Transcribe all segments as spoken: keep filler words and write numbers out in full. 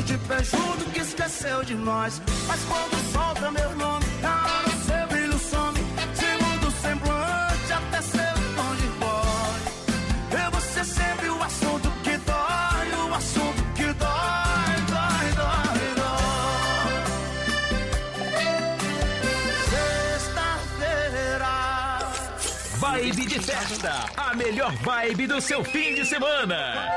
de pé junto que esqueceu de nós. Mas quando solta meu nome, a hora seu brilho some. Segundo semblante, até seu tom de voz. Eu vou ser sempre o assunto que dói, o assunto que dói, dói, dói, dói. Sexta-feira. Vibe de festa, a melhor vibe do seu fim de semana.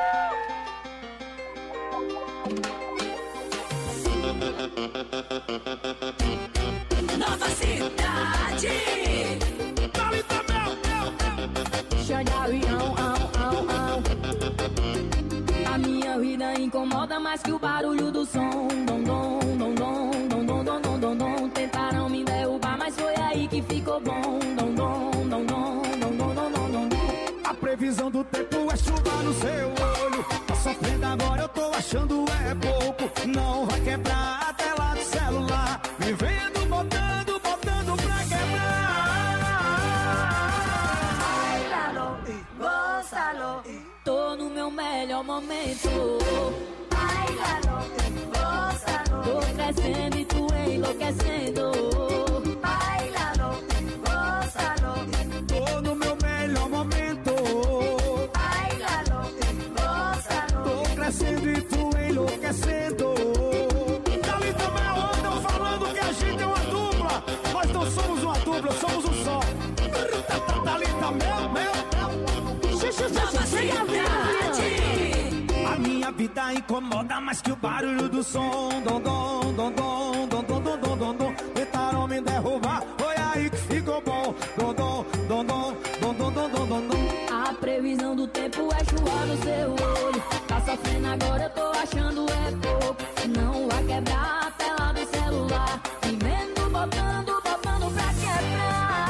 Nova Cidade. Xandawião, au, au, au. A minha vida incomoda mais que o barulho do som. Dom, dom, dom, dom, dom, dom, dom, dom, dom, dom. Tentaram me derrubar, mas foi aí que ficou bom. Dom, dom, dom, dom, dom, dom, dom, dom, dom. A previsão do tempo é chuva no seu olho. Tá sofrendo agora, eu tô achando é pouco. Não vai quebrar a tela do celular. Vivendo, botando, botando pra quebrar. Bailalo, gózalo. Tô no meu melhor momento. Bailalo, gózalo. Tô crescendo e tu enlouquecendo. Bailalo, gózalo. Tô no meu melhor momento. Bailalo, gózalo. Tô crescendo e tu enlouquecendo. Dali também andam falando que a gente é uma dupla. Nós não somos uma dupla, somos um só. Dali também, meu, Nova Cidade. a minha vida incomoda mais que o barulho do som. Dom, dom, dom, dom, dom, dom, dom, dom, dom, dom. Tentaram me derrubar, foi aí que ficou bom. Dom, dom, dom, dom, dom, dom, dom, dom, dom, dom. A previsão do tempo é chuva no seu olho. Tá sofrendo agora, eu tô achando é pouco. Não vai quebrar a tela do celular. Vivendo, botando, botando pra quebrar.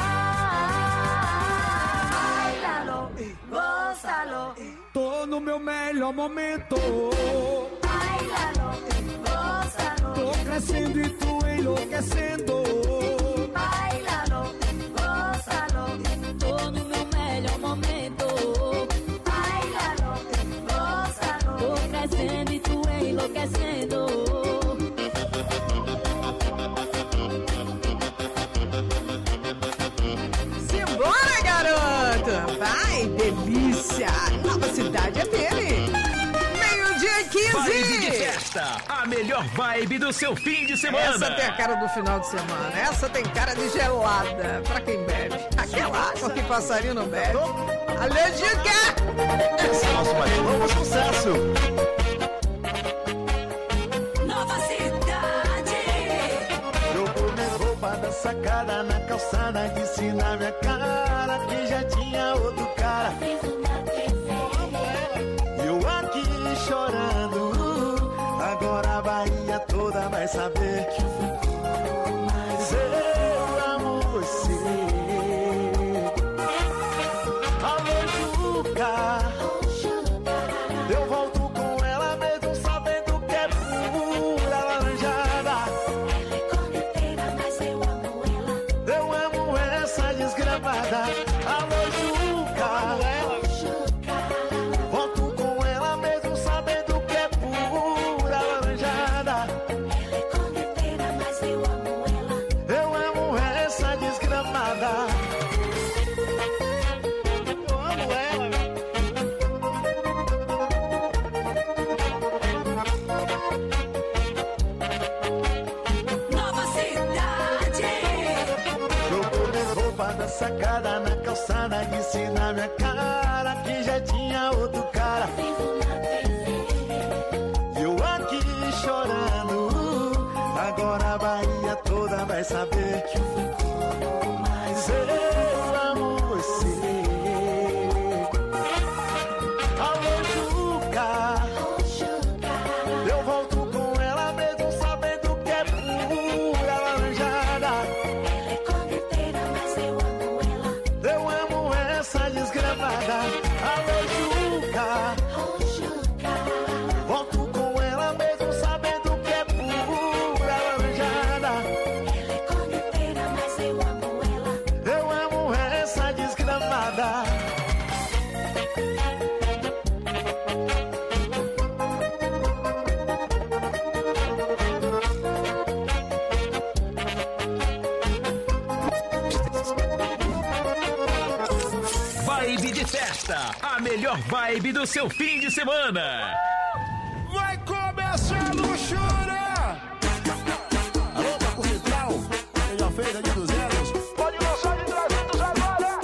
Bailalo, gózalo. Tô no meu melhor momento. Bailalo, gózalo. Tô crescendo e tu enlouquecendo. Bailalo, gózalo. Tô no meu melhor momento. Bailalo, gózalo. Tô crescendo e tu enlouquecendo. Simbora, garoto! Vai, delícia! Nova Cidade é dele! Meio-dia e Vibe de quinze! festa, a melhor vibe do seu fim de semana. Essa tem a cara do final de semana. Essa tem cara de gelada pra quem bebe. Aquela água que passarinho não bebe. Alô, Dica! Esse é o nosso mais novo sucesso. Nova Cidade. Jogou minha roupa da sacada na calçada. Disse na minha cara que já tinha outro cara. Eu aqui chorando. Agora a Bahia toda vai saber que eu mas eu amo você. Alô, Juca. Eu volto com ela mesmo sabendo que é pura laranjada. Ela é corneteira, mas eu amo ela. Eu amo essa desgramada. Alô, Juca. Volto com ela mesmo sabendo que é pura laranjada. Ela é corneteira, mas eu amo ela. Eu amo essa desgramada. Eu amo ela. Nova Cidade. Jogou minha roupa da sacada na calçada. Disse na minha cara que já tinha outro cara. Vivo na T V. Eu aqui chorando. Agora a Bahia toda vai saber que eu fico mas eu amo você. Alô, Juca. Eu volto com ela mesmo sabendo que é pura laranjada. Ela é corneteira, mas eu amo ela. Eu amo essa desgramada. Alô, Juca. Volto com ela mesmo sabendo que é pura laranjada. Ela é corneteira, mas eu amo Festa, a melhor vibe do seu fim de semana. Vai começar a luxúria. Alô, Paco Central, quem já fez a de duzentos, pode lançar de trezentos agora.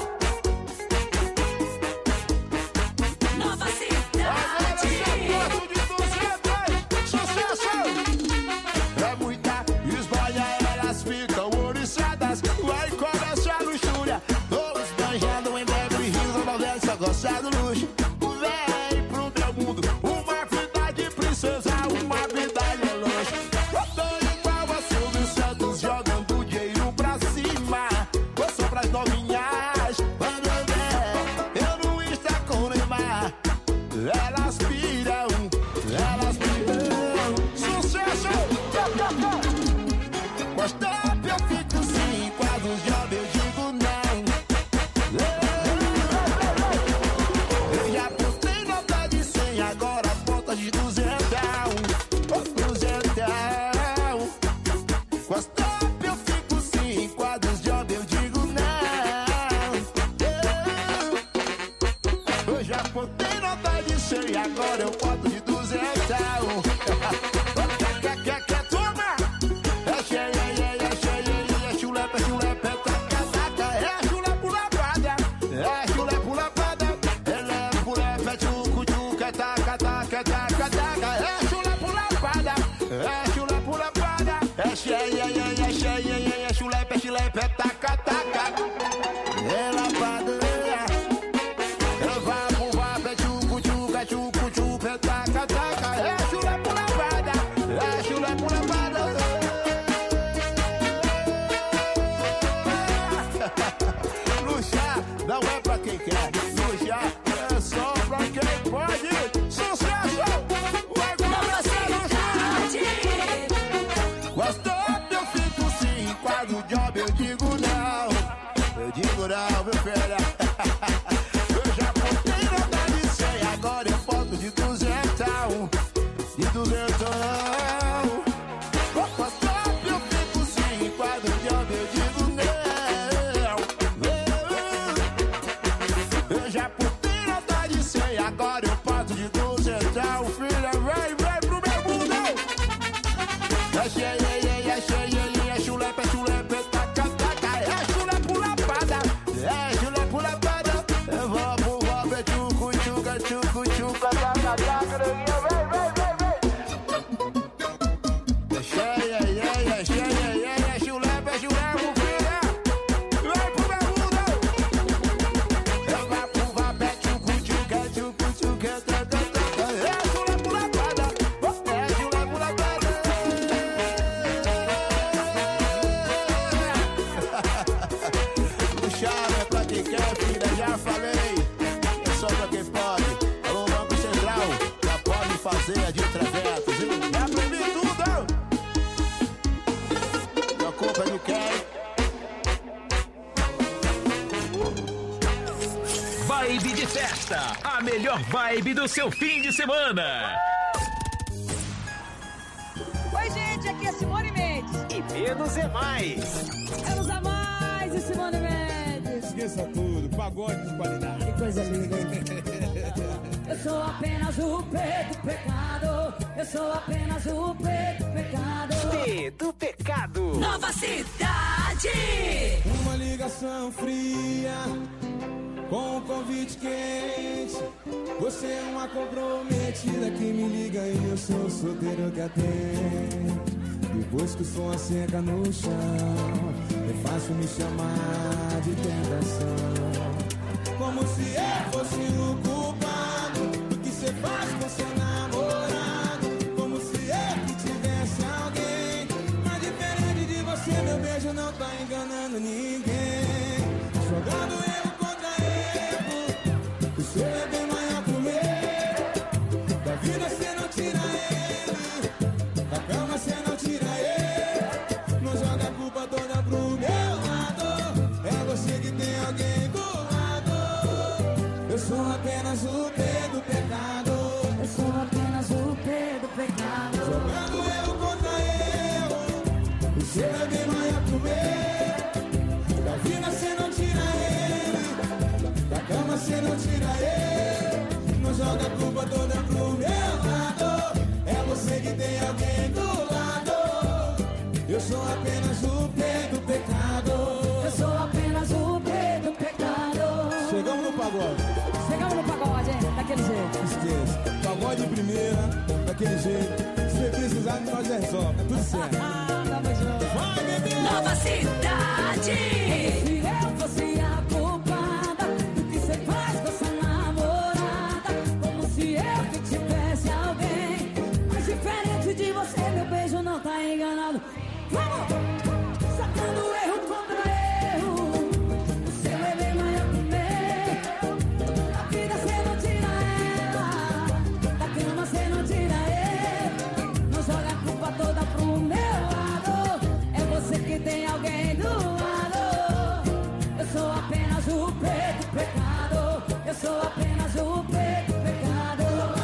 Nova Cidade. De duzentos, sucesso. É muita esbalha, elas ficam oriçadas. Vai começar a luxúria. Todos banjando em Beverly Hills, não deve só gostar do luxo. Vem pro meu mundo, uma vida de princesa, uma vida de luxo. Eu tô igual a Silvio Santos, jogando dinheiro pra cima. Vou só pras novinhas, quando eu ver, eu não estou com o Neymar. Elas piram, elas piram. Sucesso! Gostou, eu fico sim, quadros de homem eu digo não. Eu já postei nota de cem, agora volta de duzentão. Duzentão. Gostou, eu fico sim, quadros de homem eu digo não. Eu já postei nota de cem, agora eu boto de duzentão. Quer, quer, quer, toma! É cheia, é, é cheia, é chulé, é chulé, é taca, taca, é chulé por lapada, é chulé por lapada, ele é pulé, é tchucu, tchucu, é taca, taca, é taca, taca, é chulé por lapada, é chulé por lapada, é cheia, é, é cheia, é chulé, é chulé, é taca, taca, é lapada. Eu vá pro vapo, é tchucu, tchucu, é tchucu, tchucu, é taca, taca, é chulé por lapada, é chulé por lapada. Luxar não é pra quem quer, luxar é só pra quem pode. Sucesso! Vai começar a luxar! Gostou? Eu fico sim, quadro job eu digo não. Eu digo não, meu filho. Eu já postei nota de cem, agora eu boto de duzentão. De duzentão. Gostou? Eu fico sim, quadro job eu digo não. Eu já postei nota de cem, agora eu boto de duzentão. Filha, vem, vem pro meu mundão. É cheia, é, é cheia, é chulé, é chulé, é taca, taca, é chulé por lapada, é chulé por lapada. Eu vou pro vapo, é tchucu, tchucu, é tchucu, tchucu, é taca, taca, vem, vem, vem, vem. É cheia, é, é cheia, é, é chulé, é chulé, meu filho. Vem pro meu mundão. Eu vou pro vapo, é tchucu, tchucu, é tchucu, tchucu, é taca, taca, é chulé por lapada, é chulé por lapada. Luxar é pra quem quer, filha, já falei. É só pra quem pode. Alô, Banco Central, já pode fazer a de trezentos, viu? Já aprendi tudo! A culpa é de quem? Vibe de festa, a melhor vibe do seu fim de semana. Oi, gente, aqui é Simone Mendes. E menos é mais. Menos a mais e Simone Mendes. Esqueça tudo, pagode de qualidade. Que coisa linda. Eu sou apenas o P do pecado. Eu sou apenas o P do pecado. P do pecado. Nova Cidade. Uma ligação fria com um convite quente. Você é uma comprometida que me liga e eu sou o solteiro que atende. Depois que o som asseca no chão, é fácil me chamar de tentação. Como se eu fosse o culpado do que você faz com seu namorado. Como se eu que tivesse alguém. Mas diferente de você, meu beijo não tá enganando ninguém. Jogando erro contra erro, o seu é bem maior que o meu. Da vida você não tira ele, da cama você não tira ele. Não joga a culpa toda pro meu lado. É você que tem alguém do lado. Eu sou apenas o P do pecado. Eu sou apenas o P do pecado. Jogando erro contra erro, o seu é bem maior que o meu. Da vida você não tira ele, da cama você não tira ele. joga a culpa toda pro meu lado. É você que tem alguém do lado. Eu sou apenas o P do pecado. Eu sou apenas o P do pecado. Chegamos no pagode. Chegamos no pagode, hein? Daquele jeito. Esqueça. Pagode de primeira, daquele jeito. Se você precisar, nós resolve. Tá tudo certo. Tamo junto. Vai, bebê! Nova cidade. Se eu fosse a culpada do que você faz com essa namorada, como se eu que tivesse alguém. Mas diferente de você, meu beijo não tá enganado. Vamos! Sacando erro contra erro. O seu é bem maior que o meu. Da vida cê não tira ela, da cama cê não tira ele. Não joga a culpa toda pro meu lado. É você que tem alguém do lado. Eu sou apenas o preto pecado. Eu sou apenas o preto pecado.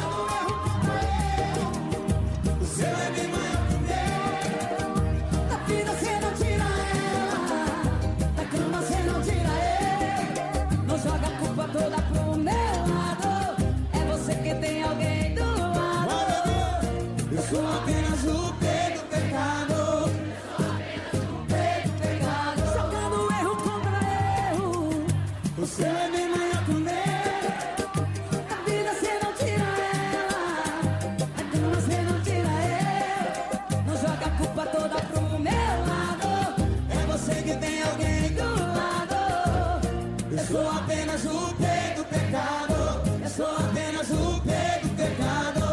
O seu é bem maior que o meu. Da vida cê não tira ela, da cama cê não tira ele. Não joga a culpa toda pro meu lado. É você que tem alguém do lado. Eu sou apenas o P do pecado. Preto pecado. Jogando erro contra erro. O seu é bem maior que o meu. Da vida cê não tira ela, da cama cê não tira ele. Não joga a culpa toda pro meu lado. É você que tem alguém do lado. Eu sou apenas o P do pecado. Eu sou apenas o P do pecado.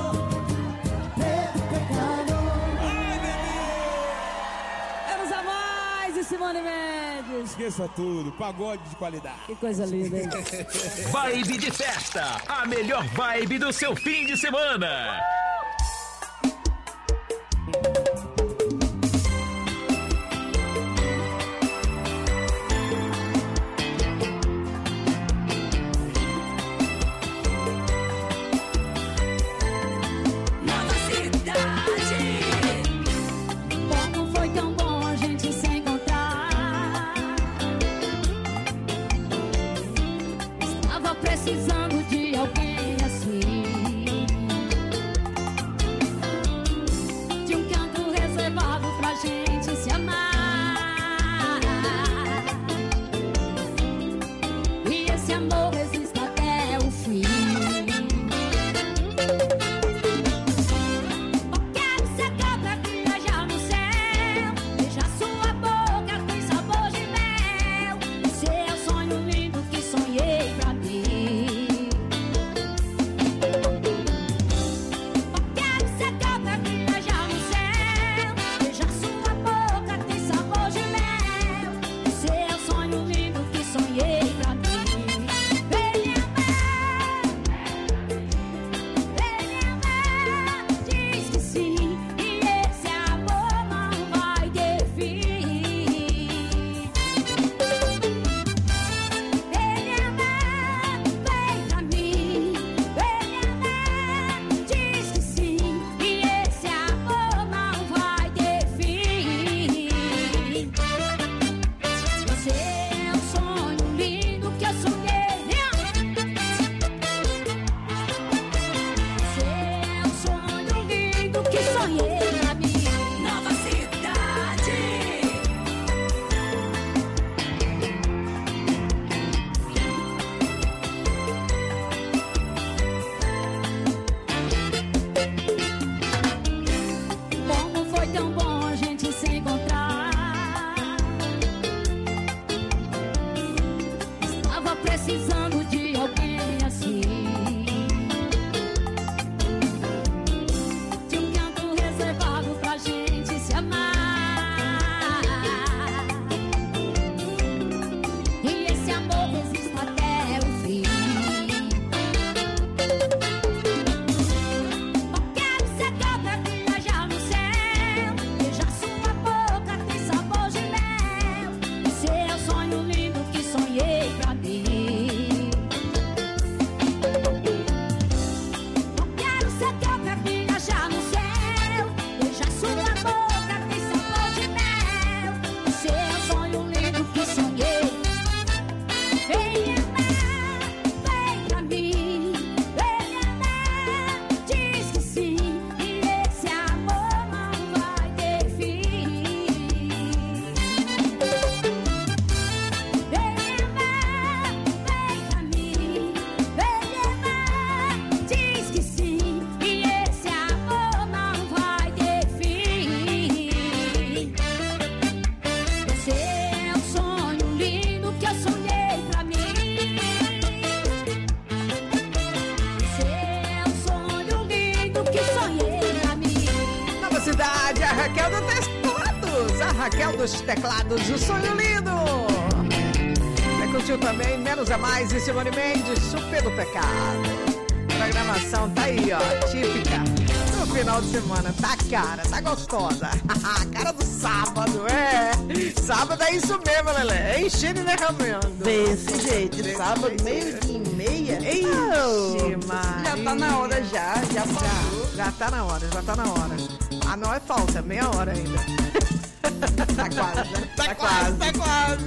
Preto pecado. Ai, bebê! Vamos a mais de Simone Mendes. Esqueça tudo, pagode de qualidade. Que coisa linda, hein? Vibe de festa, a melhor vibe do seu fim de semana. Nova cidade. Como foi tão bom a gente se encontrar. Estava precisando de alguém assim. De um canto reservado pra gente se amar. E esse amor resiste até o fim. Quero ser cabra que viajar no céu. Beijar sua boca tem sabor de mel. Esse é o sonho lindo que sonhei pra mim. Quero ser cabra que viajar no céu. Beijar sua boca tem sabor de mel. Esse é o sonho lindo que sonhei pra mim. Vem me amar, vem me amar. Diz que sim, e esse amor não vai ter fim. Vem me amar, vem pra mim. Vem me amar, diz que sim, e esse amor não vai ter fim. Você é um sonho lindo que eu sonhei. Você é um sonho lindo que sonhei pra mim. Nova cidade. Como foi tão bom a gente se encontrar. Estava precisando de alguém assim. De um canto reservado pra gente se amar. E esse amor resiste até o fim. Quero ser cabra que viajar no céu. Beijar sua boca tem sabor de mel. Esse é o sonho lindo que sonhei pra mim. Raquel dos teclados, o sonho lindo. Você curtiu também Menos é Mais e Simone Mendes, Super do Pecado. A programação tá aí, ó, típica no final de semana. Tá cara, tá gostosa. Cara do sábado, é. Sábado é isso mesmo, Lelé. Enchendo e derramando. Desse jeito, Desse sábado, jeito. meio e meia. Ei, oh, já tá na hora já, já passou. Já, já tá na hora, já tá na hora. Ah, não é falta, meia hora ainda. Tá quase, né? Tá, tá quase, quase, tá quase.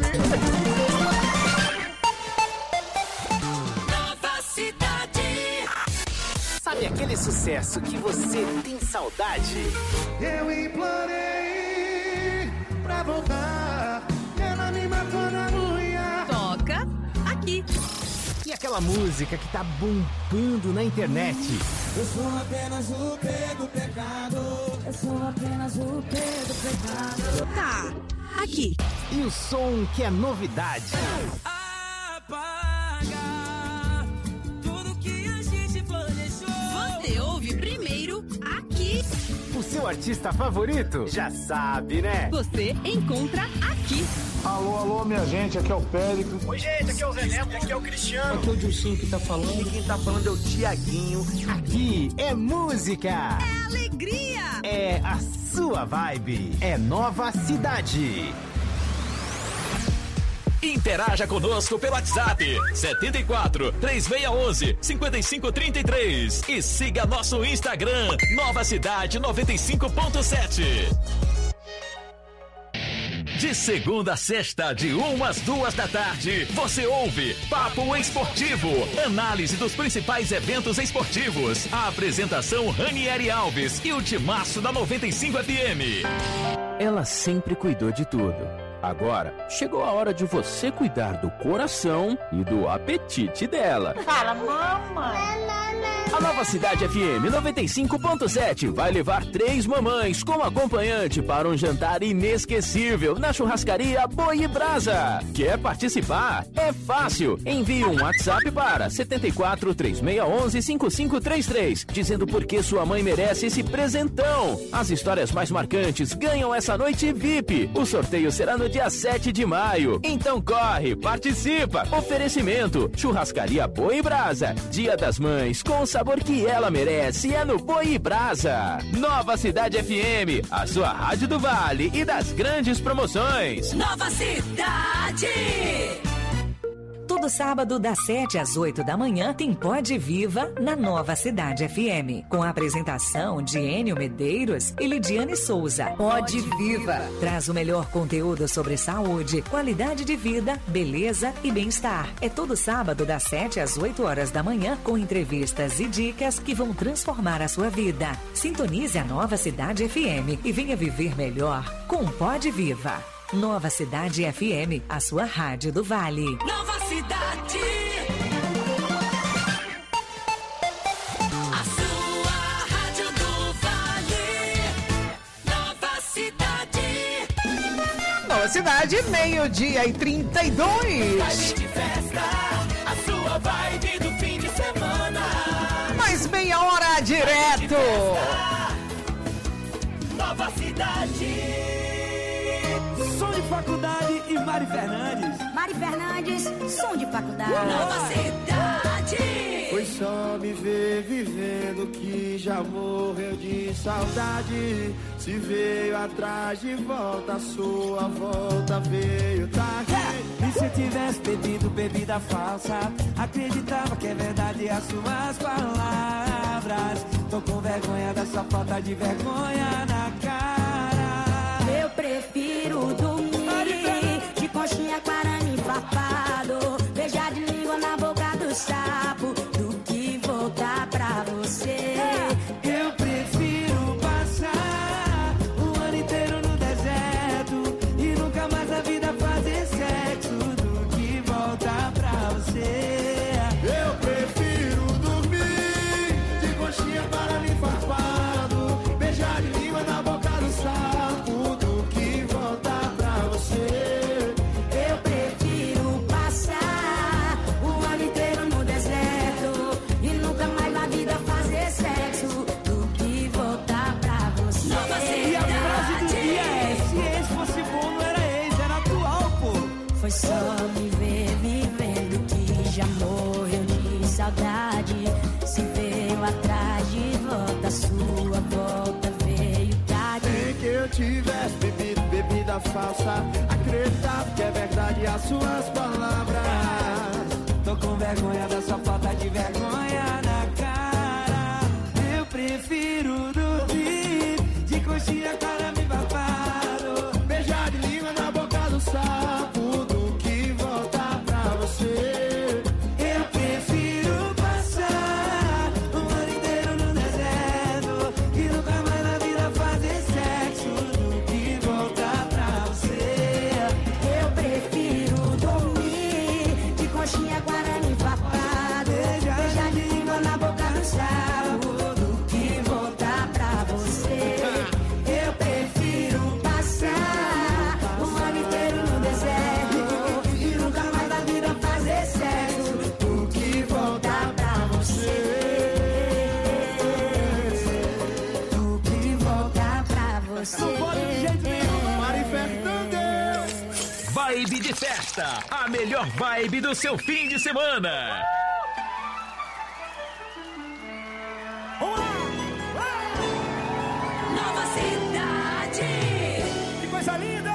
Nova Cidade. Sabe aquele sucesso que você tem saudade? Eu implorei pra voltar, ela me matou na unha. Toca aqui. E aquela música que tá bombando na internet? Eu sou apenas o P do pecado. Eu sou apenas o P do pecado. Tá, aqui. E o som que é novidade? Apaga tudo que a gente planejou. Você ouve primeiro aqui. O seu artista favorito? Já sabe, né? Você encontra aqui. Alô, alô, minha gente, aqui é o Péricles. Oi, gente, aqui é o Zé Neto, aqui é o Cristiano. Aqui é o Dilcinho que tá falando. E quem tá falando é o Tiaguinho. Aqui é música. É alegria. É a sua vibe. É Nova Cidade. Interaja conosco pelo WhatsApp setenta e quatro, três seis um um, cinco cinco três três e siga nosso Instagram Nova Cidade noventa e cinco ponto sete. De segunda a sexta, de uma às duas da tarde, você ouve Papo Esportivo, análise dos principais eventos esportivos. A apresentação Ranieri Alves e o timaço da noventa e cinco F M. Ela sempre cuidou de tudo. Agora, chegou a hora de você cuidar do coração e do apetite dela. Fala, mamãe. A Nova Cidade F M noventa e cinco ponto sete vai levar três mamães com acompanhante para um jantar inesquecível na churrascaria Boi e Brasa. Quer participar? É fácil. Envie um WhatsApp para setenta e quatro, três seis um um, cinco cinco três três, dizendo por que sua mãe merece esse presentão. As histórias mais marcantes ganham essa noite V I P. O sorteio será no dia sete de maio. Então corre, participa. Oferecimento: Churrascaria Boi e Brasa. Dia das Mães com o sabor que ela merece é no Boi e Brasa. Nova Cidade F M, a sua rádio do Vale e das grandes promoções. Nova Cidade. Todo sábado, das sete às oito da manhã, tem Pod Viva na Nova Cidade F M. Com a apresentação de Enio Medeiros e Lidiane Souza. Pod Viva traz o melhor conteúdo sobre saúde, qualidade de vida, beleza e bem-estar. É todo sábado, das sete às oito horas da manhã, com entrevistas e dicas que vão transformar a sua vida. Sintonize a Nova Cidade F M e venha viver melhor com Pod Viva. Nova Cidade F M, a sua rádio do Vale. Nova Cidade. A sua rádio do Vale. Nova Cidade. Nova Cidade, meio-dia e trinta e dois. Vibe de festa, a sua vibe do fim de semana. Mais meia hora direto. Nova Cidade. Som de faculdade e Mari Fernandes. Mari Fernandes, som de faculdade. Nova Cidade. Foi só me ver vivendo que já morreu de saudade. Se veio atrás de volta, a sua volta veio tarde. É. E se tivesse bebido bebida falsa, acreditava que é verdade as suas palavras. Tô com vergonha dessa falta de vergonha na cara. Eu prefiro dormir de conchinha com arame farpado, beijar de língua na boca do sapo, do que voltar pra você. Eu prefiro passar o ano inteiro no deserto e nunca mais a vida fazer sexo, do que voltar pra você. Eu prefiro dormir de conchinha com arame farpado, beijar de língua na boca do sapo, do que voltar pra você. Eu prefiro passar o ano inteiro no deserto falsa. Acreditar que é verdade as suas palavras. Tô com vergonha da sua falta de vergonha na cara. Eu prefiro dormir de coxinha, cara me babado. Beijar de língua na boca do sapo do que voltar pra você. Eu prefiro passar um ano inteiro no deserto e nunca mais na vida fazer sexo do que voltar pra você. Eu prefiro dormir de coxinha, guarani papado. Beijar de língua na boca do sapo do que voltar pra você. Eu prefiro passar um ano inteiro no deserto e nunca mais na vida fazer sexo do que voltar pra você. Do que voltar pra você. Não pode de jeito nenhum, Mari Fernandes. Vibe de festa, a melhor vibe do seu fim de semana. Nova Cidade. Que coisa linda!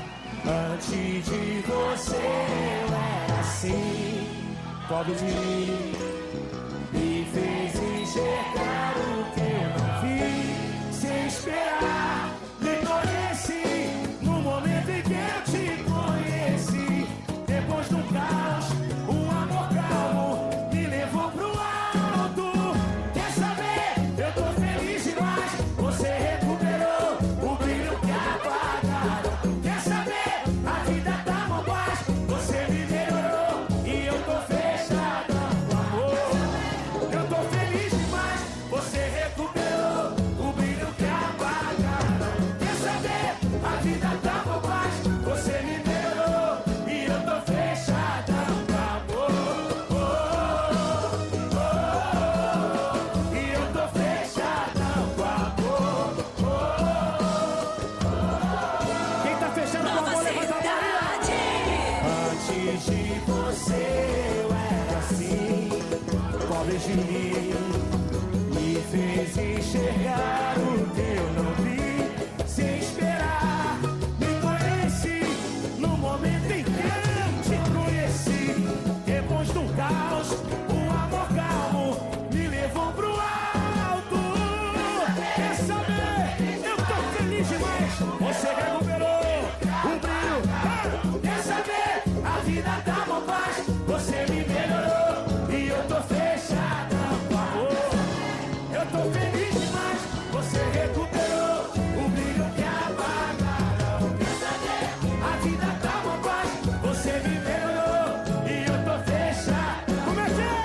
Antes de você eu era assim, pobre de mim, me fez enxergar o que eu não vi. Sem esperar, me conheci no momento em que eu te conheci. Depois do caos, um amor calmo me levou pro alto. Quer saber? Eu tô feliz demais. Você recuperou o brilho que apagaram. Quer saber? A vida tá uma paz. Você me melhorou e eu tô fechada com amor. Eu tô feliz demais. Você recuperou o brilho que apagaram. Quer saber? A vida tá uma paz. Você me melhorou e eu tô fechada com amor. Oh, oh, oh, oh. E eu tô fechada com amor. Oh, oh, oh. Quem tá fechando com Nova amor, levanta a mão. Cidade. Antes de você eu era assim, pobre de mim, me fez enxergar o que eu não vi. Sem esperar, me conheci no momento em que eu te conheci. Depois do caos, um amor calmo me levou pro alto. Quer saber? Eu tô feliz demais. Você recuperou o brilho. Ah! Quer saber? A vida tá uma paz. Você me melhorou e eu tô fechada com amor. Eu tô feliz demais. Você recuperou o brilho que apagaram. Quer saber? A vida tá uma paz. Você me melhorou e eu tô fechada. Como é que é?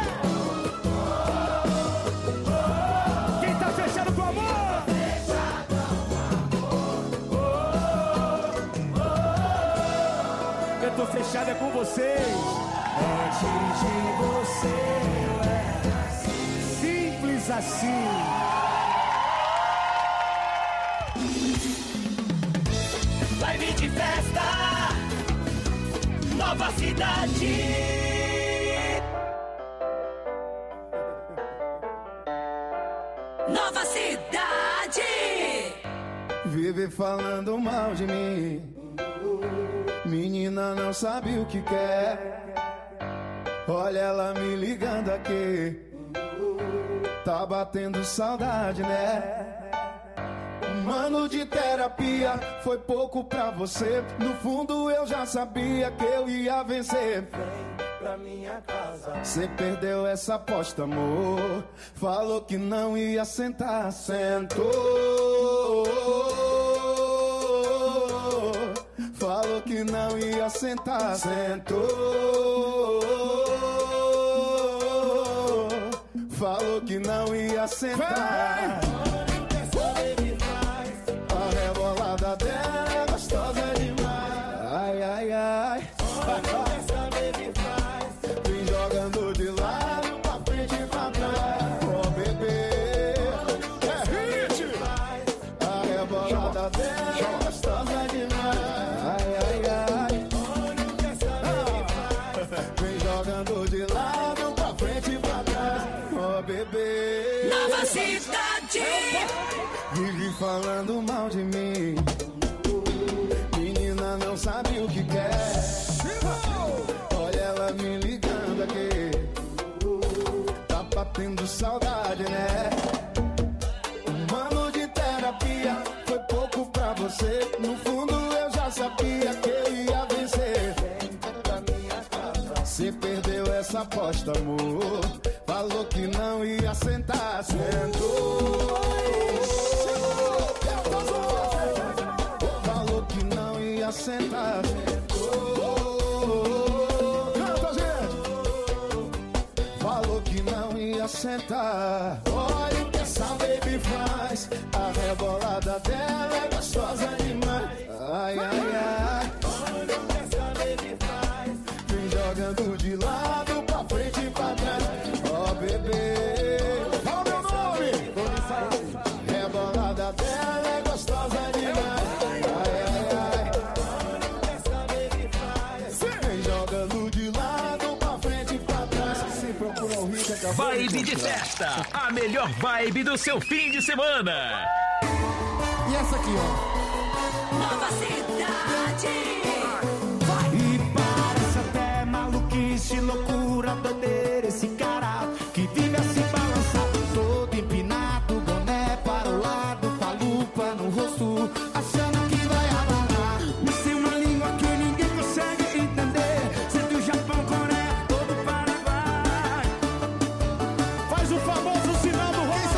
Quem tá fechado com amor? Eu tô fechada com vocês. Antes de você eu era assim. Simples assim. Vibe de festa. Nova Cidade. Nova Cidade. Vive falando mal de mim. Menina não sabe o que quer. Olha ela me ligando aqui. Tá batendo saudade, né? Um ano de terapia foi pouco pra você. No fundo eu já sabia que eu ia vencer. Vem pra minha casa. Você perdeu essa aposta, amor. Falou que não ia sentar, sentou. Falou que não ia sentar, sentou. Falou que não ia sentar. A rebolada dela é gostosa demais. Ai, ai, ai. Vem jogando de lado pra frente e pra trás. Oh, bebê, é hit. A rebolada dela é gostosa demais. Ai, ai, ai. Vem jogando de lado pra frente e pra trás. Oh, bebê. Nova Cidade. Vive falando mal de mim. Menina ela não sabe o que quer. Olha ela me ligando aqui. Tá batendo saudade, né? Um ano de terapia foi pouco pra você. No fundo eu já sabia que eu ia vencer. Você perdeu essa aposta, amor. Falou que não ia sentar, sentou. Falou que não ia sentar, sentou. Canta, gente! Falou que não ia sentar. Olha o que essa baby faz. A rebolada dela é gostosa demais. Ai, ai, ai. Olha o que essa baby faz. Vem jogando de lado pra frente e pra trás. Ó, bebê, fala meu nome. Rebolada dela é gostosa demais. Ai, ai, ai. Vem jogando de lado pra frente e pra trás. Se procura o Rick, acabou. Vibe de festa, a melhor vibe do seu fim de semana. E essa aqui, ó. Nova Cidade. E parece até maluquice, loucura, doideira, esse cara que vive a se balançar, todo empinado, boné para o lado, com a lupa no rosto, achando que vai abalar. Mas tem uma língua que ninguém consegue entender, sendo o Japão, Coreia, todo o Paraguai. Faz o famoso sinal do rosto.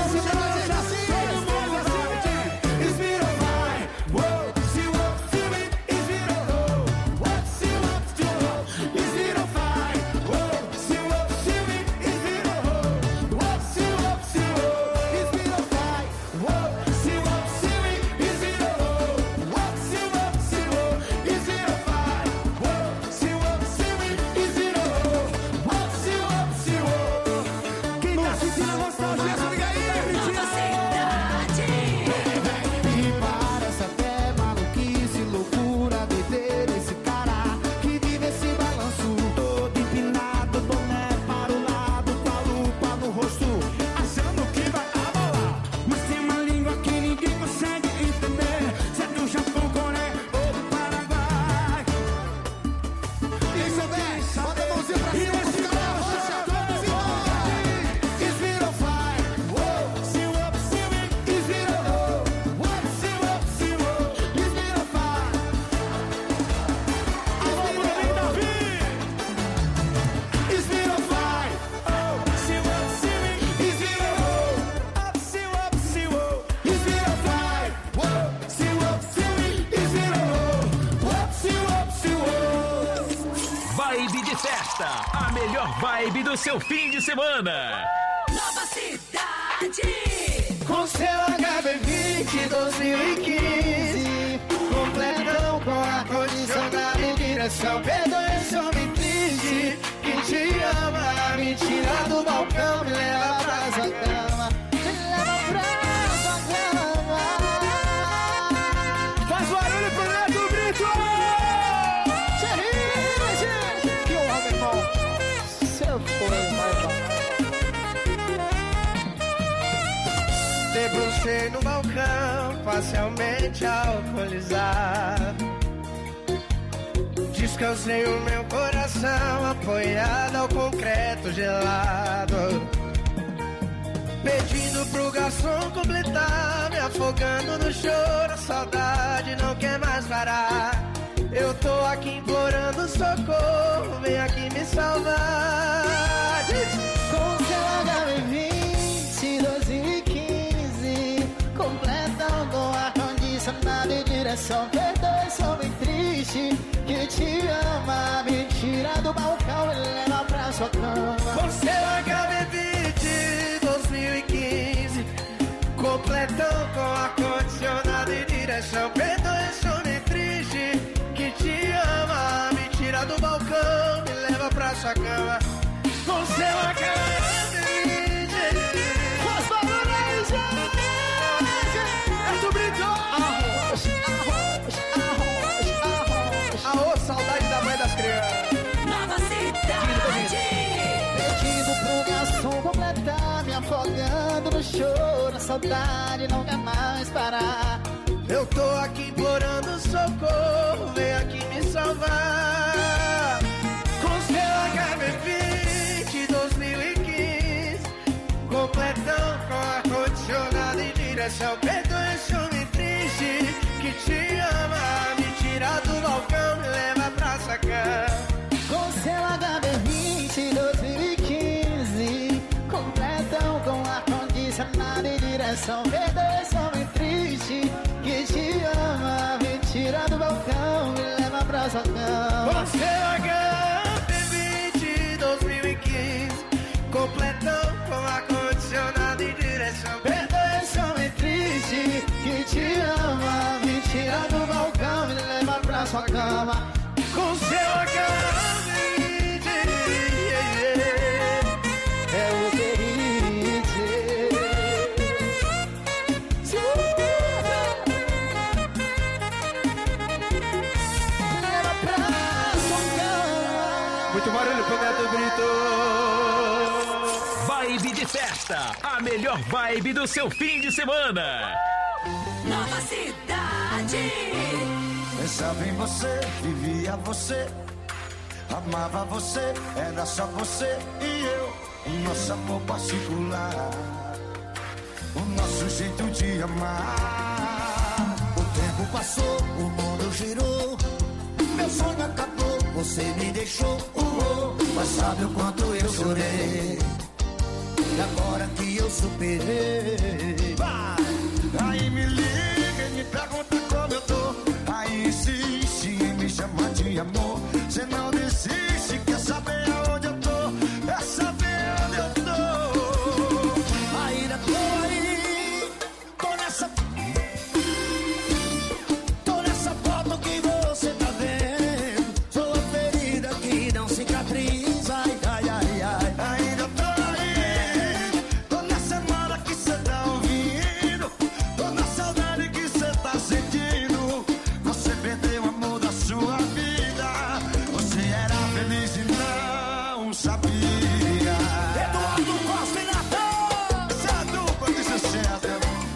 A melhor vibe do seu fim de semana. Nova Cidade. Com seu H B vinte dois mil e quinze, completão com ar-condicionado em direção. Perdoe esse homem triste que te ama. Me tira do balcão, me leva pra sua cama. Me leva pra sua cama. Faz barulho pro Neto Brito. Que honra, meu irmão. Seu foi, vai, vai. Debrucei no balcão, parcialmente alcoolizado. Descansei o meu coração, apoiado ao concreto gelado. Pedindo pro garçom completar, me afogando no choro, a saudade não quer mais parar. Eu tô aqui implorando socorro, vem aqui me salvar. Com seu H B vinte dois mil e quinze, completão com ar-condicionado em direção. Perdoe esse homem triste que te ama. Me tira do balcão e leva pra sua cama. Com seu H B vinte dois mil e quinze, completão com ar-condicionado em direção. Perdoe esse homem triste que te ama. Me tira do balcão, me leva pra sua cama. Com seu H B vinte. Faz barulho aí, gente. É tu brincou. Arroz, arroz, arroz, arroz. Arroz, saudade da mãe das crianças. Nova Cidade. Pedido pro garçom completar, me afogando no choro, a saudade não quer mais parar. Eu tô aqui implorando socorro, socorro, vem aqui me salvar. Com seu H B vinte dois mil e quinze, completão com ar-condicionado em direção. Perdoe esse homem triste que te ama, me tira do balcão, me leva pra sacar. Com seu H B vinte dois mil e quinze, completão com ar-condicionado em direção. Perdoe esse homem triste que te ama, me tira do balcão, me leva pra sua cama. Com seu H B vinte dois mil e quinze, completão com ar-condicionado em direção. Perdoe esse homem triste que te ama, me tira do balcão, me leva pra sua cama. Com seu H B vinte, é o que muito barulho pro Neto Brito. Vibe de festa, a melhor vibe do seu fim de semana. Nova Cidade. Pensava em você, vivia você, amava você, era só você e eu. O nosso amor particular, o nosso jeito de amar. O tempo passou, o mundo girou, meu sonho acabou, você me deixou. Uh, uh, mas sabe o quanto eu chorei, e agora que eu superei. Vai! Aí me liga e me pergunta como eu tô, aí insiste em me chamar de amor. Cê não desiste, quer saber aonde eu tô, quer saber onde eu tô. Ainda tô aí, tô nessa, tô nessa foto que você tá vendo. Sou a ferida que não cicatriza, ai, ai, ai, ai. Ainda tô aí, tô na semana que cê tá ouvindo, tô na saudade que cê tá sentindo. Você perdeu o amor da sua vida, você era feliz e não sabia. Eduardo Costa e Natan, essa dupla de sucesso.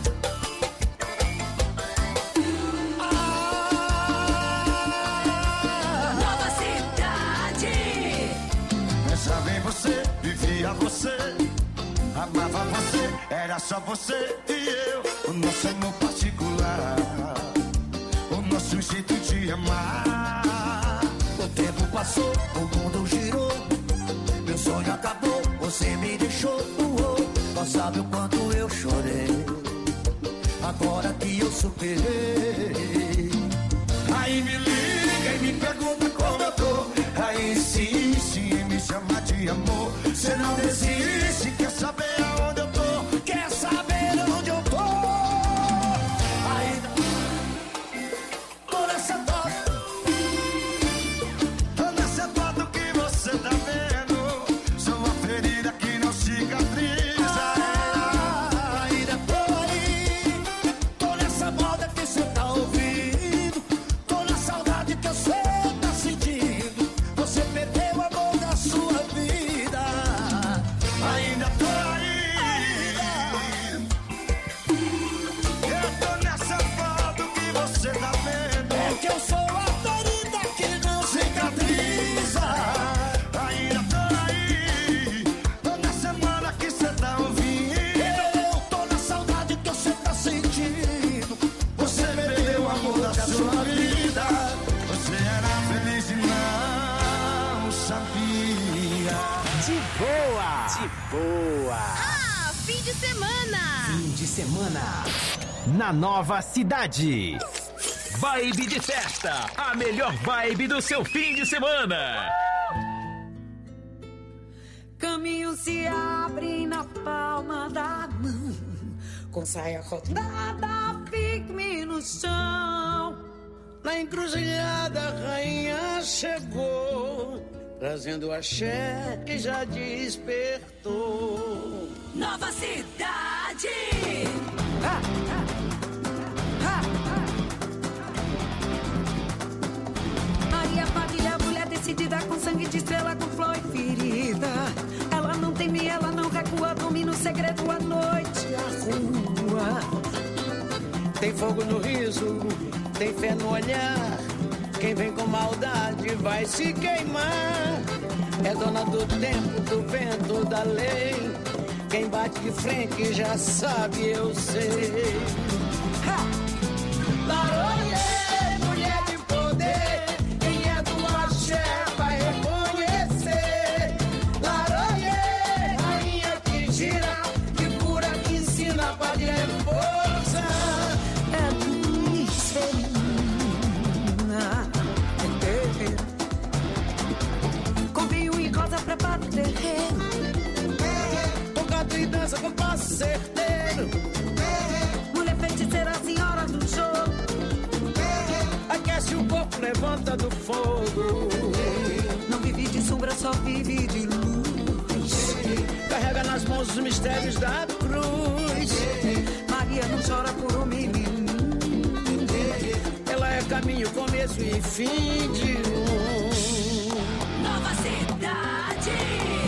Nova Cidade. Pensava em você, vivia você, amava você, era só você e eu. O nosso amor particular, o nosso jeito de amar. o tempo passou, o mundo girou, meu sonho acabou, você me deixou. Uh, uh, mas sabe o quanto eu chorei, agora que eu superei. Aí me liga e me pergunta como eu tô, aí insiste em me chamar de amor. Cê não desiste, quer saber aonde eu tô, Quer saber onde eu tô? Ainda tô nessa foto, tô nessa foto que você tá vendo. Sou uma ferida que não cicatriza. ainda tô aí, tô nessa moda que cê tá ouvindo, tô na saudade que você tá sentindo. Você perdeu o amor da sua vida, Ainda tô aí, eu tô nessa foto que você tá vendo. porque eu sou a ferida que não cicatriza. Ainda tô aí, tô na semana que cê tá ouvindo. Eu tô na saudade que você tá sentindo. Você perdeu o amor da sua vida, você era feliz e não sabia. De boa! De boa! Ah, fim de semana! Fim de semana na Nova Cidade. Vibe de festa, a melhor vibe do seu fim de semana. Caminhos se abrem na palma da mão, com saia rodada, fique-me no chão. Na encruzilhada a rainha chegou, trazendo axé que já despertou. Nova Cidade. Ah, ah, ah, ah. Maria Padilha, mulher decidida, com sangue de estrela, com flor e ferida. Ela não teme, ela não recua, domina o segredo à noite, a rua. Tem fogo no riso, tem fé no olhar. Quem vem com maldade vai se queimar. É dona do tempo, do vento, da lei. Quem bate de frente já sabe, eu sei. Ha! Laroie, mulher de poder. Quem é do axé vai reconhecer. Laroie, rainha que gira, que cura, que ensina, pode é força. É luz feminina. Com vinho e rosa prepara o terreno. E dança com passo certeiro. Mulher feiticeira, senhora do jogo. Aquece o corpo, levanta do fogo. Não vive de sombra, só vive de luz. Carrega nas mãos os mistérios da cruz. Maria não chora por um menino. Ela é caminho, começo e fim de um. Nova Cidade.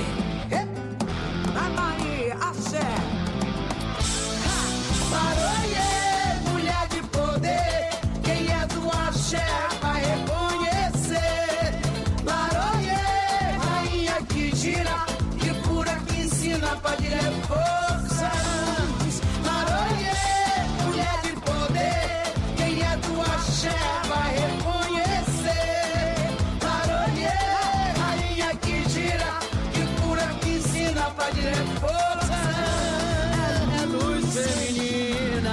Laroie, mulher de poder. Quem é do axé vai reconhecer. Laroie, rainha que gira, que cura, que ensina, pode é força. Laroie, mulher de poder. Quem é do axé vai reconhecer. Laroie, rainha que gira, que cura, que ensina, pode é força. É luz feminina.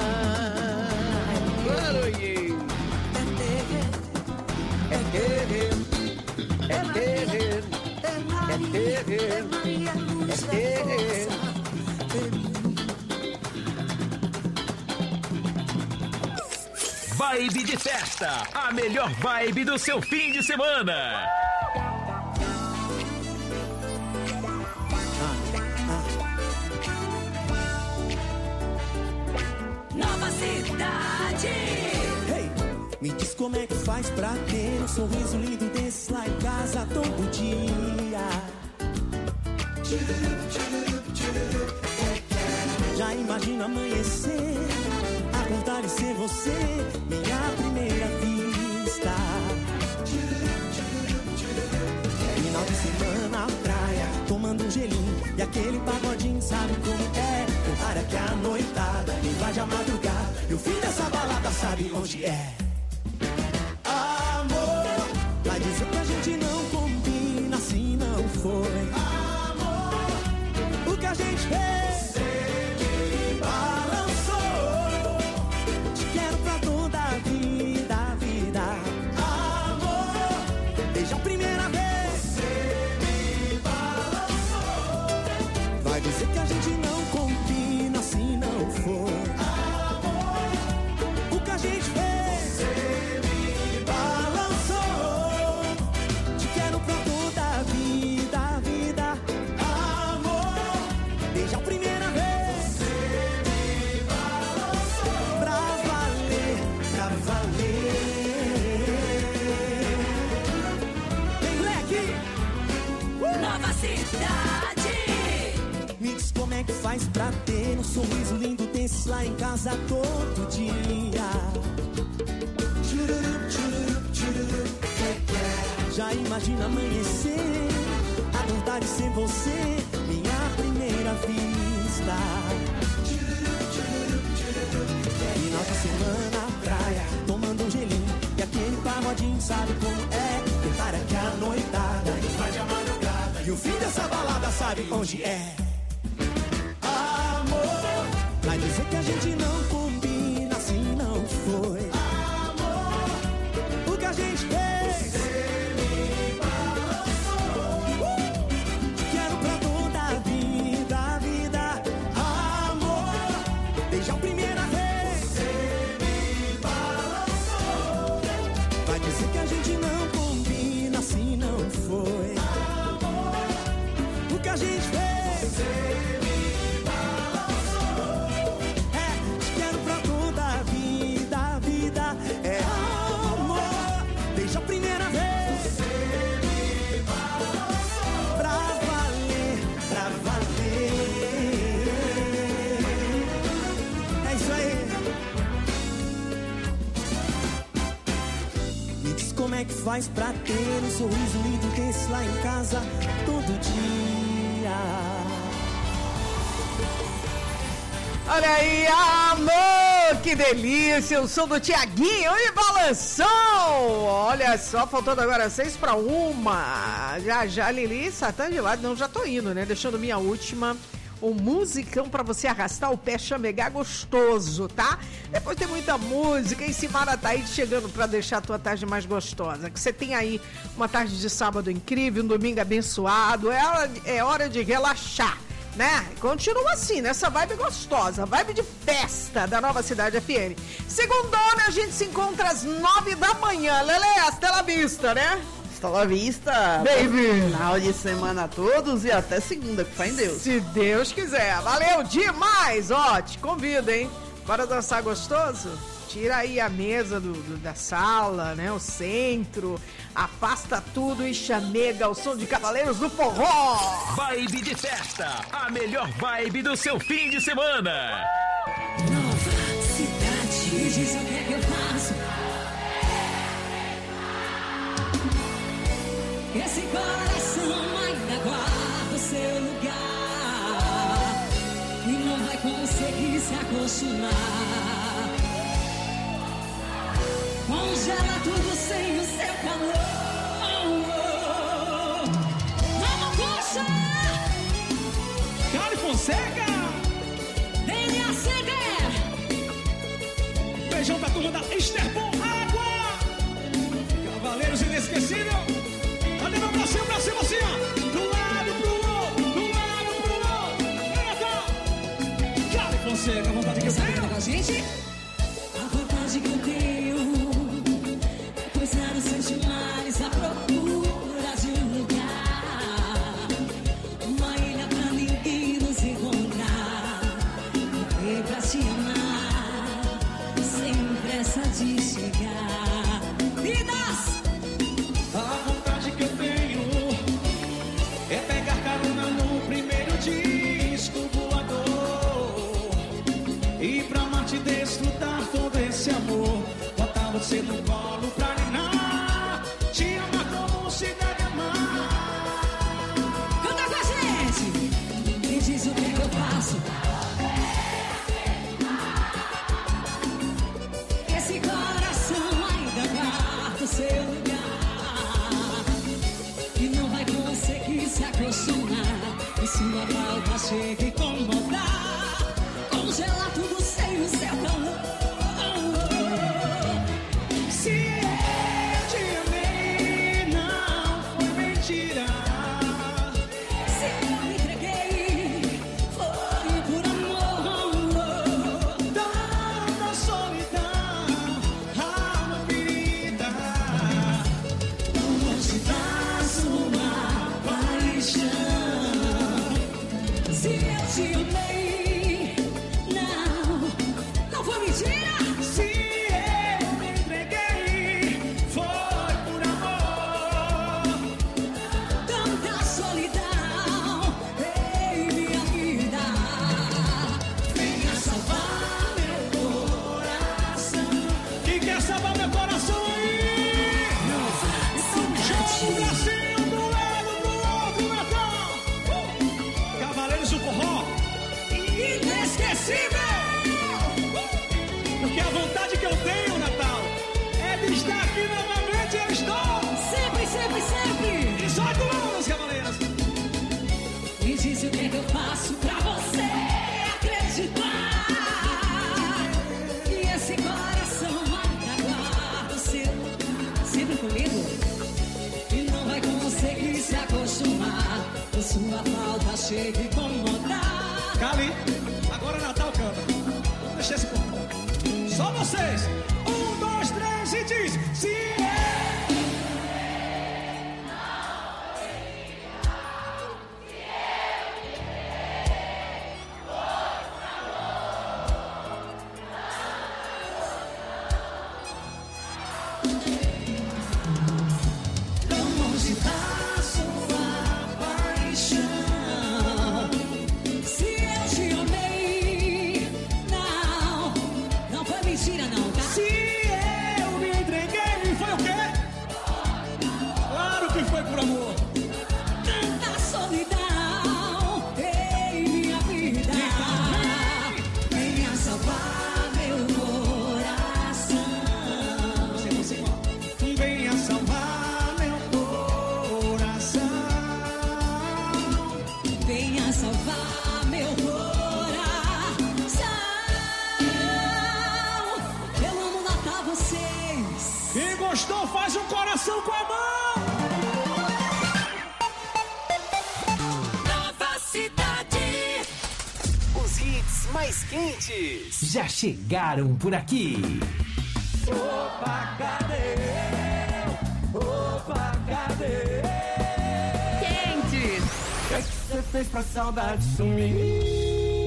É terreno, é terreno, é terreno, é terreno. Vibe de festa, a melhor vibe do seu fim de semana. Nova Cidade. Hey, me diz como é que faz pra ter um sorriso lindo desse lá em casa todo dia. Já imagino amanhecer, acordar e ser você, minha primeira vista. Final de semana na praia, tomando um gelinho e aquele pagodinho, sabe como é? Para que a noitada invade a madrugada e o fim dessa balada sabe onde é. Amor, vai dizer que a gente não combina, assim não foi. Amor, o que a gente fez? Você me balançou. Te quero pra toda a vida, a vida. Amor, desde a primeira vez. Você me balançou. Vai dizer que a gente não combina, assim não foi. Amor, o que a gente fez? Você me balançou. Te quero pra toda a vida, a vida. Amor, desde a primeira vez. Você me balançou. Pra valer, pra valer. Tem moleque. Uh! Nova Cidade. Me diz como é que faz pra ter um sorriso lindo desse lá em casa todo dia. Já imagina amanhecer, acordar e ser você, minha primeira vista. Final de semana na praia, tomando um gelinho e aquele pagodinho, sabe como é? Prepara que a noitada invade a madrugada e o fim dessa balada sabe onde é. Amor, vai dizer que a gente não combina, assim não foi. Amor, o que a gente fez? Você me balançou. Te quero pra toda a vida, a vida. Amor, desde a primeira vez. Você me balançou. Vai dizer que a gente não combina, assim não foi. Amor, o que a gente fez? é que faz pra ter um sorriso lindo desse lá em casa todo dia? Olha aí, amor, que delícia, eu sou do Tiaguinho e Balanção. Olha só, faltando agora seis para uma. Já, já, Lili, Satã de lado, não, já tô indo, né, deixando minha última, um musicão pra você arrastar o pé, chamegar gostoso, tá? Depois tem muita música e Simara tá aí chegando pra deixar a tua tarde mais gostosa. Que você tem aí uma tarde de sábado incrível, um domingo abençoado, é hora, é hora de relaxar, né? Continua assim, nessa vibe gostosa, vibe de festa da Nova Cidade F M. Segundona, a gente se encontra às nove da manhã. Lele, hasta la vista, né? Hasta la vista. Baby. Final de semana a todos e até segunda, com fé em Deus. Se Deus quiser. Valeu demais, ó, te convido, hein? Bora dançar gostoso? Tira aí a mesa do, do, da sala, né? O centro, afasta tudo e chamega o som de Cavaleiros do Forró. Vibe de festa, a melhor vibe do seu fim de semana. Nova Cidade. Diz o que é que eu faço. Esse coração ainda guarda o seu lugar e não vai conseguir se acostumar. Congela tudo sem o seu calor. Vamos puxar! Cali Fonseca! Ele acende! Beijão pra turma da Esterpon Água! Cavaleiros Inesquecível! Olha no Brasil, pra cima, assim, ó! Do lado pro outro, do lado pro outro! Eita! Cali Fonseca, a vontade que eu tenho! Com a gente? A vontade que eu tenho é cruzar os seus mares à procura de um lugar, uma ilha pra ninguém nos encontrar e pra te amar sem pressa de chegar. Vidas! A vontade que eu tenho é pegar carona no primeiro disco voador e pra Marte desfrutar todo esse amor, botar você no colo pra ninar, te amar como se deve amar. Canta com a gente! Me diz o que é que eu faço. Esse coração ainda guarda o seu lugar e não vai conseguir se acostumar. E sua falta chega a incomodar, congelar tudo sem o seu calor. Se eu te amei, não foi mentira. Se eu me entreguei, foi por amor. Tanta solidão, alma ferida, longe da sua paixão. Se eu te amei, não, não foi mentira. se eu me entreguei, foi por amor. Tanta solidão em minha vida. Venha salvar meu coração. Quem quer salvar meu coração aí? Joga o bracinho pro lado, pro outro, Natal. Uh! Cavaleiros do Forró. Inesquecível. Porque a vontade que eu tenho, Natal, é de estar aqui novamente. Eu estou. Sempre, sempre, sempre. E só com os cavaleiros. Me diz o que é que eu faço pra você acreditar que esse coração ainda guarda o seu. Sempre comigo. E não vai conseguir se acostumar. Com sua falta chega a incomodar. Cali, agora Natal canta. Vamos deixar esse ponto. Só vocês. Um, dois, três e diz. Se é. Tão longe da sua paixão. Se eu te amei, não, não foi mentira não, tá? Se eu me entreguei, foi o quê? gostou, faz um coração com a mão. Nova Cidade. Os hits mais quentes já chegaram por aqui. Opa, cadê? Opa, cadê? Quentes. O que é que você fez pra saudade sumir?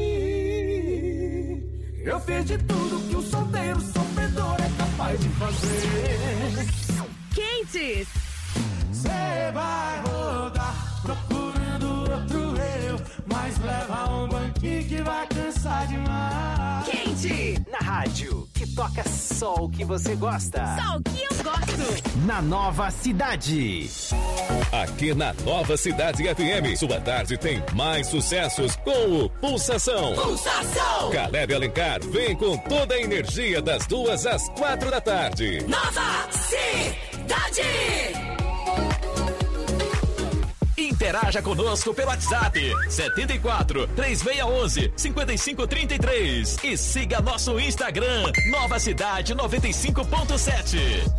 Eu fiz de tudo que um solteiro sofredor é capaz de fazer. Quentes. Cê vai rodar procurando outro eu, mas leva um banquinho que vai cansar demais. Quente. Na rádio, que toca só o que você gosta. Só o que eu gosto. Na Nova Cidade. Aqui na Nova Cidade F M, sua tarde tem mais sucessos com o Pulsação. Pulsação. Caleb Alencar vem com toda a energia das duas às quatro da tarde. Nova Cidade. Interaja conosco pelo WhatsApp setenta e quatro, três seis um um, cinco cinco três três e siga nosso Instagram Nova Cidade noventa e cinco ponto sete.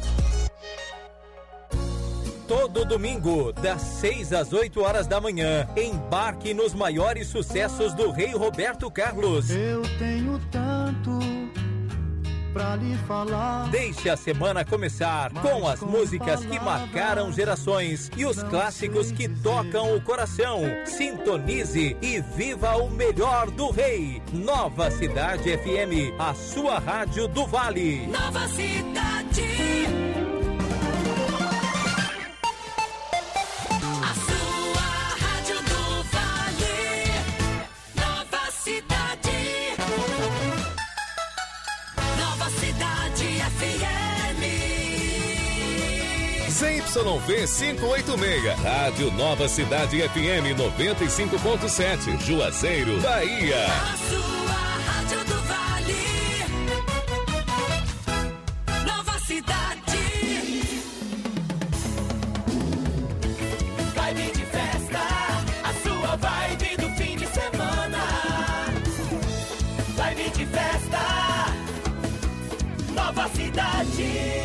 Todo domingo, das seis às oito horas da manhã, embarque nos maiores sucessos do Rei Roberto Carlos. Eu tenho tanto pra lhe falar. Deixe a semana começar com as músicas que marcaram gerações e os clássicos que tocam o coração. Sintonize e viva o melhor do Rei. Nova Cidade F M, a sua rádio do Vale. Nova Cidade. Z Y V quinhentos e oitenta e seis, Rádio Nova Cidade F M noventa e cinco ponto sete, Juazeiro, Bahia. A sua rádio do Vale. Nova Cidade. Vibe de festa, a sua vibe do fim de semana. Vibe de festa, Nova Cidade.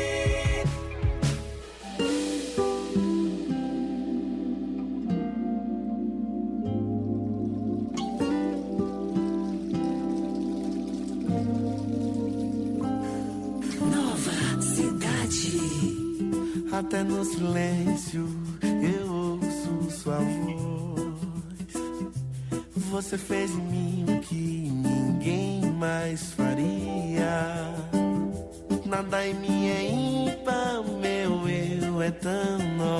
Até no silêncio eu ouço sua voz. Você fez em mim o que ninguém mais faria. Nada em mim é ímpar, meu eu é tão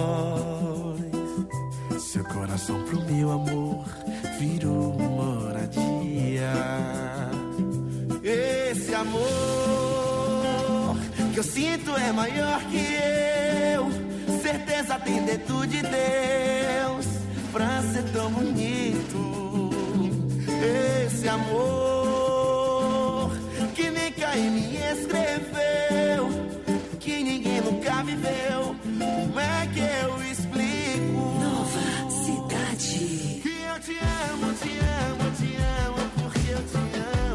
nós. Seu coração pro meu amor virou moradia. Esse amor que eu sinto é maior que eu. Certeza tem dentro de Deus pra ser tão bonito. Esse amor que nem Caim escreveu, que ninguém nunca viveu. Como é que eu explico? Nova Cidade. Que eu te amo, te amo, te amo, porque eu te amo.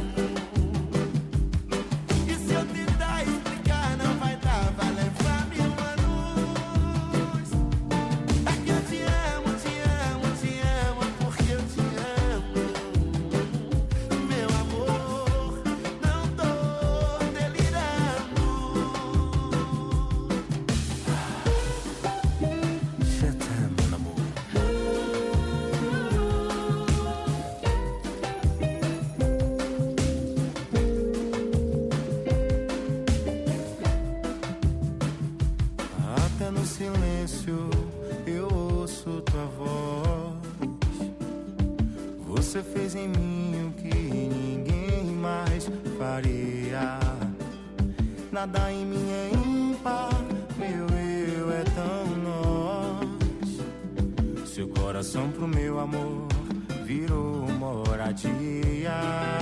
Você fez em mim o que ninguém mais faria. Nada em mim é ímpar, meu eu é tão nós. Seu coração pro meu amor virou moradia.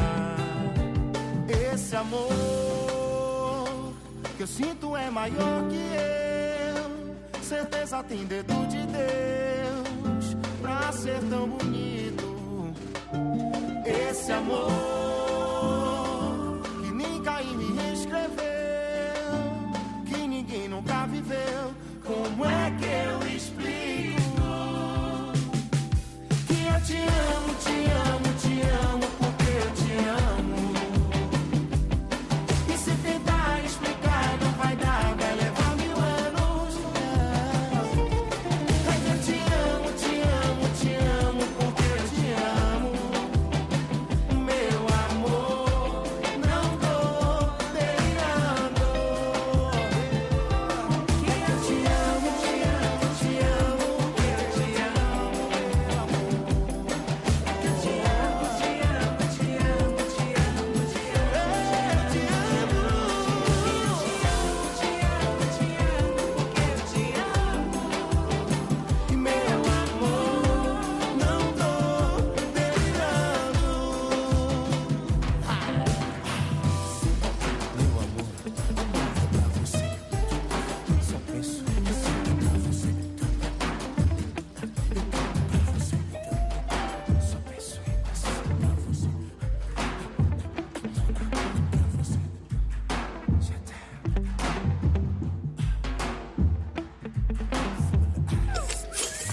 Esse amor que eu sinto é maior que eu. Certeza tem dedo de Deus pra ser tão bonito. Esse amor que nem Caim me escreveu, que ninguém não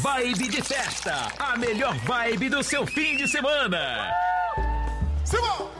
Vibe de festa, a melhor vibe do seu fim de semana. Simão!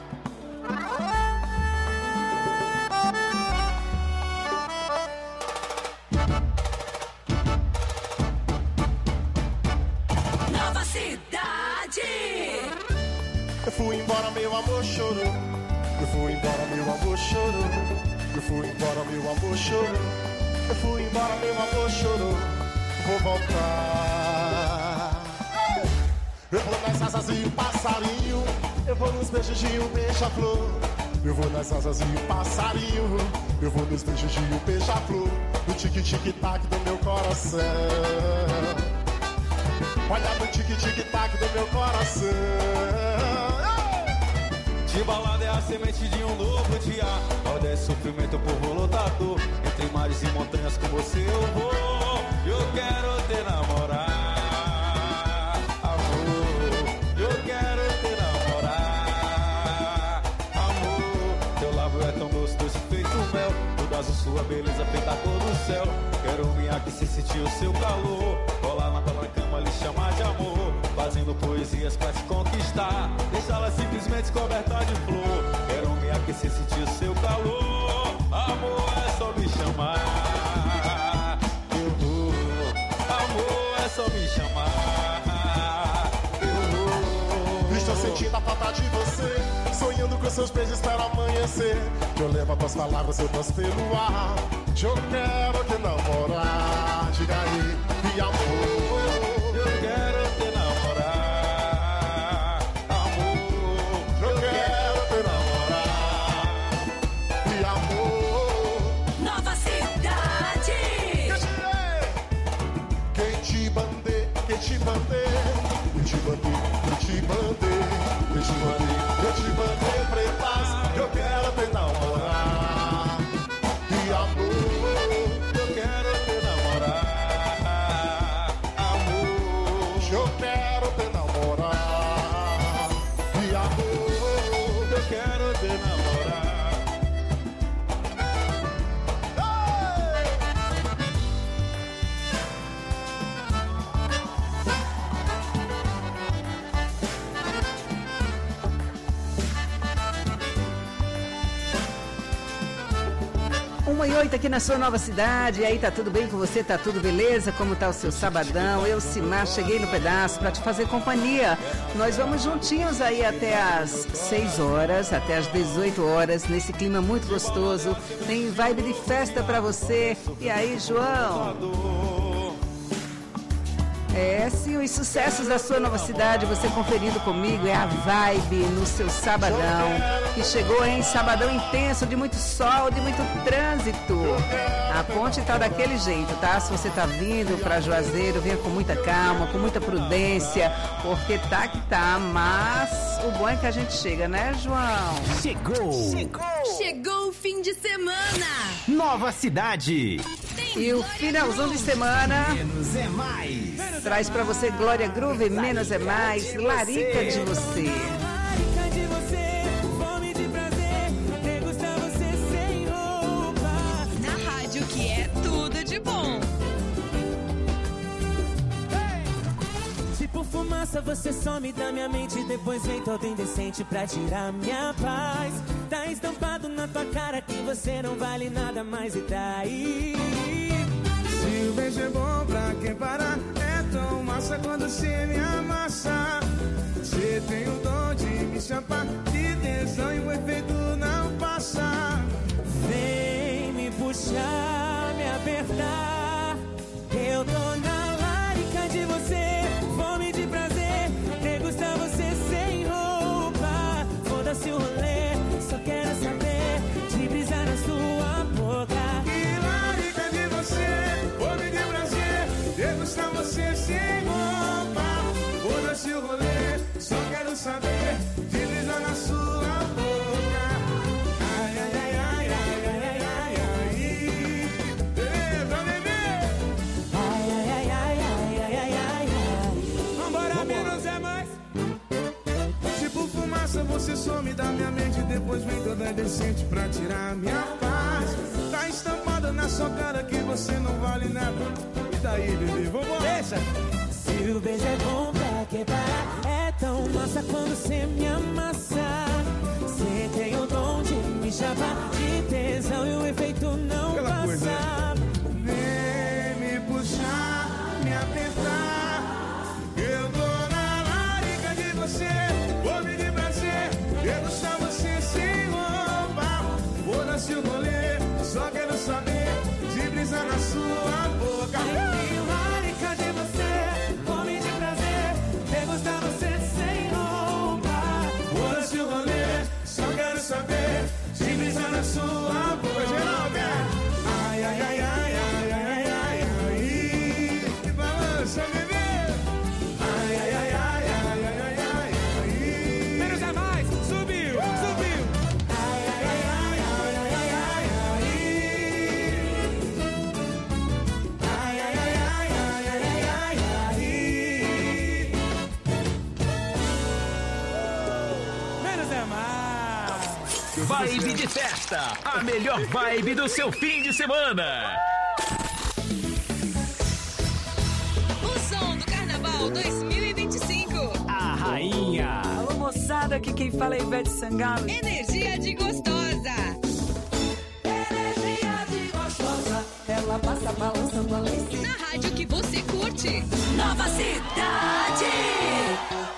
Nova Cidade. Eu fui embora, meu amor chorou. Eu fui embora, meu amor chorou. Eu fui embora, meu amor chorou. Eu fui embora, meu amor chorou. Vou voltar. Eu vou nas asas e o passarinho. Eu vou nos beijos de um beija-flor. Eu vou nas asas e o passarinho. Eu vou nos beijos de um beija-flor. No tique-tique-tac do meu coração. Olha no tique-tique-tac do meu coração. De balada é a semente de um novo dia. Onde é sofrimento, o povo lutador. Entre mares e montanhas com você eu vou. Eu quero te namorar, amor. Eu quero te namorar, amor. Teu lábio é tão doce, doce feito mel. Toda azul, sua beleza feita a cor do céu. Quero me aquecer, sentir o seu calor. Rolar na tua cama, lhe chamar de amor. Fazendo poesias pra te conquistar. Deixá-la simplesmente coberta de flor. Quero me aquecer, sentir o seu calor. Amor, é só me chamar. Eu vou. Amor, é só me chamar. Eu vou. Estou sentindo a falta de você. Sonhando com seus beijos para amanhecer. Que eu levo as tuas palavras, eu danço pelo ar. Eu quero te namorar. Diga aí, e amor. Eu quero te namorar, amor. Eu quero te namorar, e amor. Nova Cidade. Quem te bandei, quem te bandei, eu te bandei, eu te bandei, eu te bandei, eu te bandei pretas. Eu quero te namorar, e amor. Eu quero te namorar, amor. Eu quero te namorar, e amor. Eu quero te namorar. Uma e oito aqui na sua Nova Cidade. E aí, tá tudo bem com você? Tá tudo beleza? Como tá o seu sabadão? Eu, Simar, cheguei no pedaço pra te fazer companhia. Nós vamos juntinhos aí até as seis horas, até as dezoito horas, nesse clima muito gostoso. Tem vibe de festa pra você. E aí, João? É, sim, os sucessos da sua Nova Cidade, você conferindo comigo, é a vibe no seu sabadão, que chegou em sabadão intenso, de muito sol, de muito trânsito. A ponte tá daquele jeito, tá? Se você tá vindo pra Juazeiro, venha com muita calma, com muita prudência, porque tá que tá, mas o bom é que a gente chega, né, João? Chegou! Chegou! Chegou o fim de semana! Nova Cidade! E o finalzão de semana Menos é mais. traz pra você Glória Groove, Menos é Mais, Larica de Você. Larica de você, fome de prazer, degustar você sem roupa. Na rádio que é tudo de bom. Tipo fumaça, você some da minha mente. Depois vem todo indecente pra tirar minha paz. Tá estampado na tua cara que você não vale nada mais, e daí? Se o beijo é bom pra quem parar, é tão massa quando você me amassa. Você tem o dom de me chapar de tesão e o efeito não passa. Vem me puxar, me apertar. Eu tô na larica de você, fome de prazer, degustar você sem roupa. Foda-se o rolê, só quero saber de brisar na sua boca. Que larica de você, fome de prazer, degustar você sem roupa. Foda-se o rolê, só quero saber de brisar na sua boca. Ai, ai, ai, ai, ai, ai, ai, ai, ai. Beleza, bebê? Ai, ai, ai, ai, ai, ai, ai, ai. Vambora, menos é mais. Tipo fumaça, você some da minha mente. Depois vem toda decente pra tirar minha paz. Tá estampada na sua cara que você não vale nada. E daí, bebê, vambora. Deixa. E o beijo é bom pra quebrar. É tão massa quando cê me amassa. Cê tem o dom de me chamar de tesão e o efeito não Aquela passa. coisa, né? Vem me puxar, me apertar. Eu tô na larica de você, fome de prazer. Degustar você sem roupa. Foda-se o rolê, só quero saber de brisa na sua boca. Tenho larica de você, fome de prazer. Degustar você sem roupa. Foda-se o rolê, só quero saber de brisa na sua boca. Geral, né? Ai, ai, ai, ai, ai, ai, ai, ai. Que balança, bebê. Ai, ai, ai, ai, ai, ai, ai, ai. Menos é mais, subiu, subiu. Ai, ai, ai, ai, ai, ai, ai, ai. Ai, ai, ai, ai, ai, ai, ai, ai. Menos é mais. Vibe de festa, a melhor vibe do seu fim de semana. O som do Carnaval dois mil e vinte e cinco. A rainha. Alô, moçada, aqui quem fala é Ivete Sangalo. Energia de gostosa. Energia de gostosa, ela passa balançando a lenço. Na rádio que você curte. Nova Cidade.